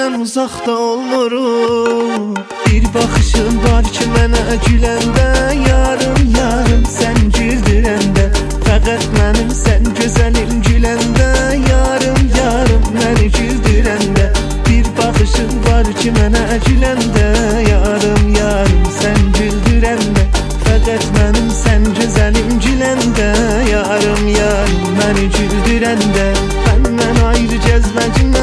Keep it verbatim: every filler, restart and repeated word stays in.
səndən uzaqda olmurum. Bir baxışın var ki mənə güləndə, yarım yarım sən güldürəndə. Fəqət mənim sən gözəlim güləndə, yarım yarım məni güldürəndə. Bir baxışın var ki mənə güləndə, yarım yarım sən güldürəndə. Fəqət mənim sən gözəlim güləndə, yarım yarım məni güldürəndə. Məndən ayrı gəzməcin